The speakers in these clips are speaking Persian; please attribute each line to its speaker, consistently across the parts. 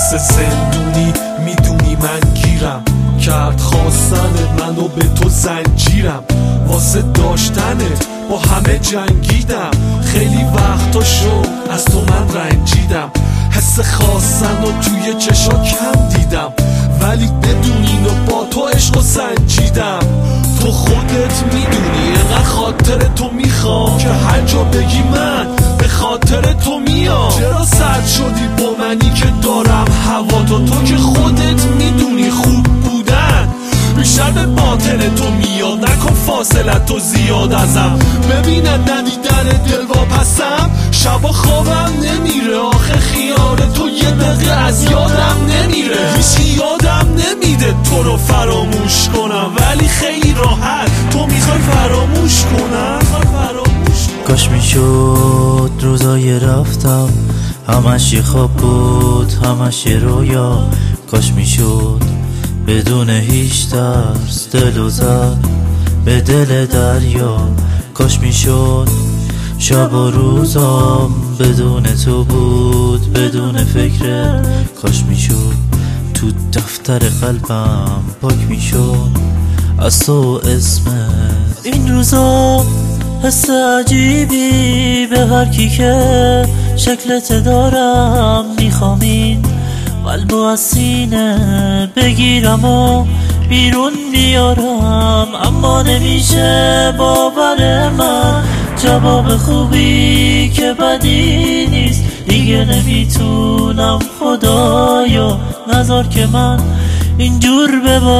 Speaker 1: مثل زندونی میدونی من گیرم کرد خواستن منو به تو زنجیرم واسه داشتنت با همه جنگیدم خیلی وقتا شد از تو من رنجیدم حس خواستن رو توی چشا کم دیدم ولی بدون اینو با تو عشق و سنجیدم تو خودت میدونی اینقدر خاطر تو میخوام که هر جا بگی من به خاطر تو میام چرا سرد شدی با منی که دارم هوا تو که خودت میدونی خوب بودن بیشتر به باطن تو میاد نکن فاصلت تو زیاد ازم ببینن ندیدن دل واپسم شبا خوابم نمیره آخه خیال تو یه دقیقه از یادم نمیره هیچی یادم نمیده تو رو فراموش کنم ولی خیلی راحت تو میخوای فراموش کنم
Speaker 2: کاش میشد روزای رفتم همش یه خواب بود همش یه رویا کاش میشد بدون هیچ ترس دلو زد به دل دریا کاش میشد شب و روزام بدون تو بود بدون فکر کاش میشد تو دفتر قلبم پاک میشد از تو اسمت این روزا حس عجیبی به هر کی که شکلت دارم میخوام این قلبو از سینه بگیرم و بیرون بیارم اما نمیشه باور من جواب خوبی که بدی نیست دیگه نمیتونم خدایا نذار که من اینجور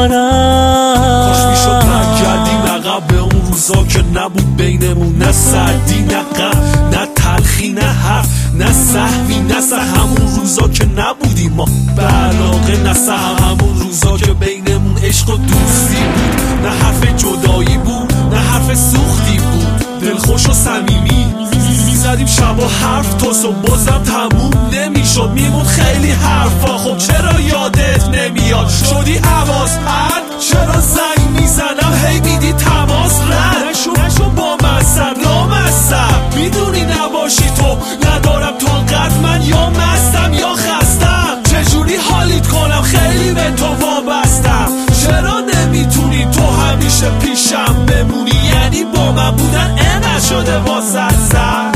Speaker 2: ببارم
Speaker 1: کاش میشد برگردیم عقب به اون روزا که نبود بینمون نه سردی نه غم نه تلخی نه حرف نه سهوی نه همون روزا که نبودیم ما به علاقه نه همون روزا که بینمون عشق و دوستی بود نه حرف جدایی بود نه حرف سوختی بود دلخوش و صمیمی میزدیم شبا حرف تا صبح بازم تموم نمیشد میمون خیلی حرفا خب چرا یادت نمیاد شدی حواس پرد چرا زنگ میزنم هی میدی تماس رد نشو با مصب لامصب میدونی نباشی تو ندارم تا قد من یا مستم یا خستم چجوری حالیت کنم خیلی به تو وابستم چرا نمیتونی تو همیشه پیشم بمونی یعنی با من بودن نشده واسه سر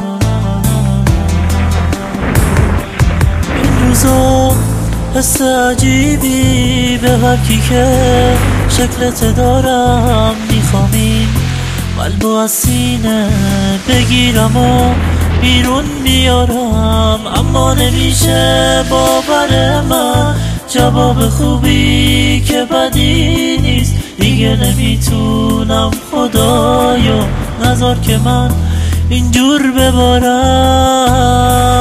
Speaker 2: این روزا حس عجیبی به هر کی که شکلت دارم میخوام این قلبو از سینه بگیرم و بیرون بیارم اما نمیشه باور من جواب خوبی که بدی نیست دیگه نمیتونم خدایا نذار که من اینجور ببارم